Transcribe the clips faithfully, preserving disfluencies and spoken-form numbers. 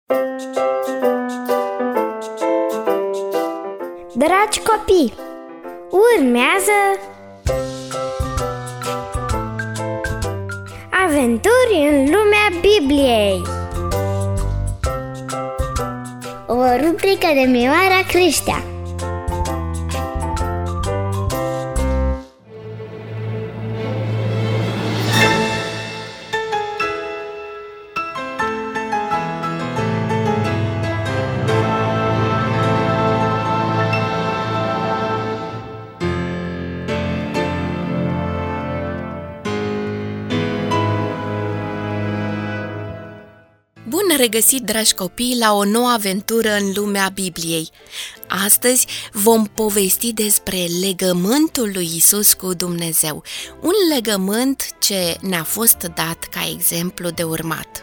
Dragi copii, urmează Aventuri în lumea Bibliei, o rubrică de Mioara Creștea. Bun regăsit, dragi copii, la o nouă aventură în lumea Bibliei. Astăzi vom povesti despre legământul lui Isus cu Dumnezeu, un legământ ce ne-a fost dat ca exemplu de urmat.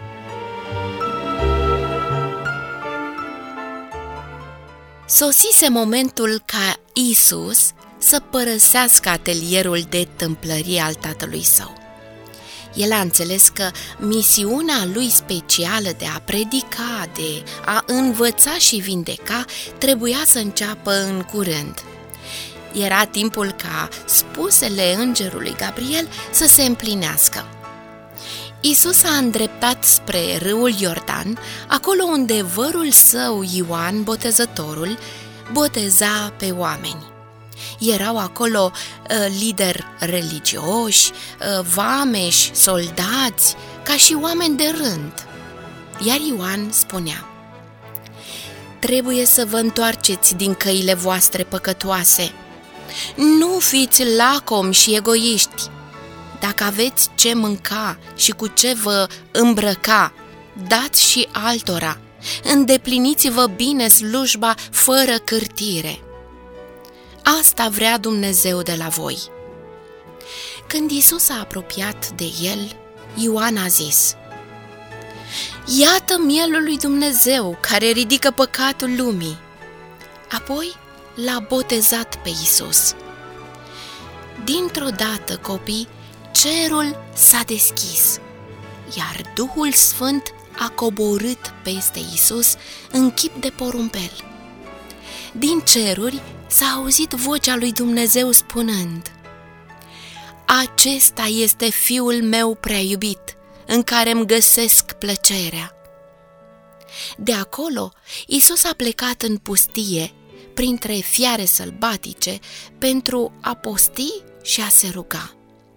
Sosise momentul ca Isus să părăsească atelierul de tâmplărie al tatălui său. El a înțeles că misiunea lui specială de a predica, de a învăța și vindeca, trebuia să înceapă în curând. Era timpul ca spusele îngerului Gabriel să se împlinească. Isus a îndreptat spre râul Iordan, acolo unde vărul său Ioan Botezătorul boteza pe oameni. Erau acolo uh, lideri religioși, uh, vameși, soldați, ca și oameni de rând. Iar Ioan spunea: trebuie să vă întoarceți din căile voastre păcătoase. Nu fiți lacomi și egoiști. Dacă aveți ce mânca și cu ce vă îmbrăca, dați și altora. Îndepliniți-vă bine slujba fără cârtire. Asta vrea Dumnezeu de la voi. Când Isus s-a apropiat de el, Ioan a zis: iată mielul lui Dumnezeu care ridică păcatul lumii. Apoi l-a botezat pe Isus. Dintr-o dată, copii, cerul s-a deschis, iar Duhul Sfânt a coborât peste Isus în chip de porumbel. Din ceruri s-a auzit vocea lui Dumnezeu spunând: acesta este Fiul meu prea iubit, în care îmi găsesc plăcerea. De acolo, Isus a plecat în pustie, printre fiare sălbatice, pentru a posti și a se ruga.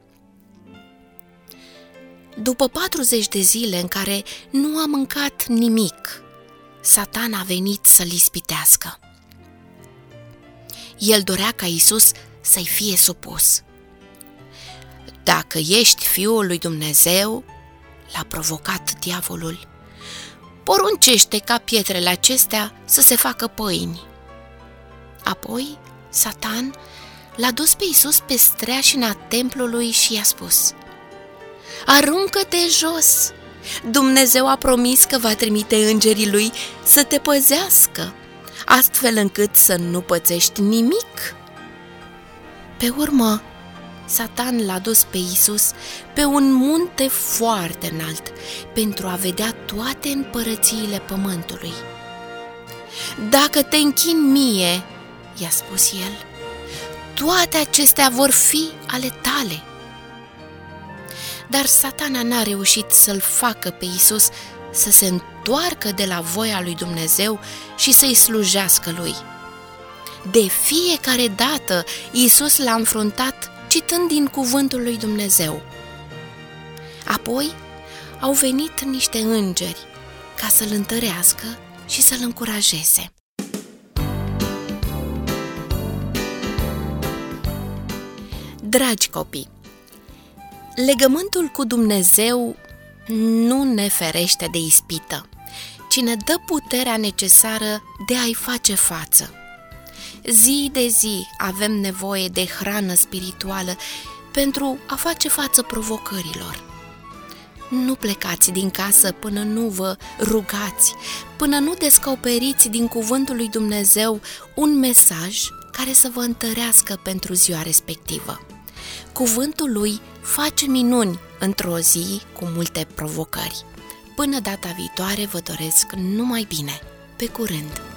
După patruzeci de zile în care nu a mâncat nimic, Satan a venit să-l ispitească. El dorea ca Isus să-i fie supus. Dacă ești Fiul lui Dumnezeu, l-a provocat diavolul, poruncește ca pietrele acestea să se facă pâini. Apoi, Satan l-a dus pe Isus pe streașina templului și i-a spus: aruncă-te jos! Dumnezeu a promis că va trimite îngerii lui să te păzească, astfel încât să nu pățești nimic. Pe urmă, Satan l-a dus pe Isus pe un munte foarte înalt pentru a vedea toate împărățiile pământului. Dacă te închini mie, i-a spus el, toate acestea vor fi ale tale. Dar Satana n-a reușit să-l facă pe Isus să se întoarcă de la voia lui Dumnezeu și să-i slujească lui. De fiecare dată, Isus l-a înfruntat citând din cuvântul lui Dumnezeu. Apoi au venit niște îngeri ca să-l întărească și să-l încurajeze. Dragi copii, legământul cu Dumnezeu nu ne ferește de ispită, ci ne dă puterea necesară de a-i face față. Zi de zi avem nevoie de hrană spirituală pentru a face față provocărilor. Nu plecați din casă până nu vă rugați, până nu descoperiți din cuvântul lui Dumnezeu un mesaj care să vă întărească pentru ziua respectivă. Cuvântul lui face minuni într-o zi cu multe provocări. Până data viitoare vă doresc numai bine. Pe curând!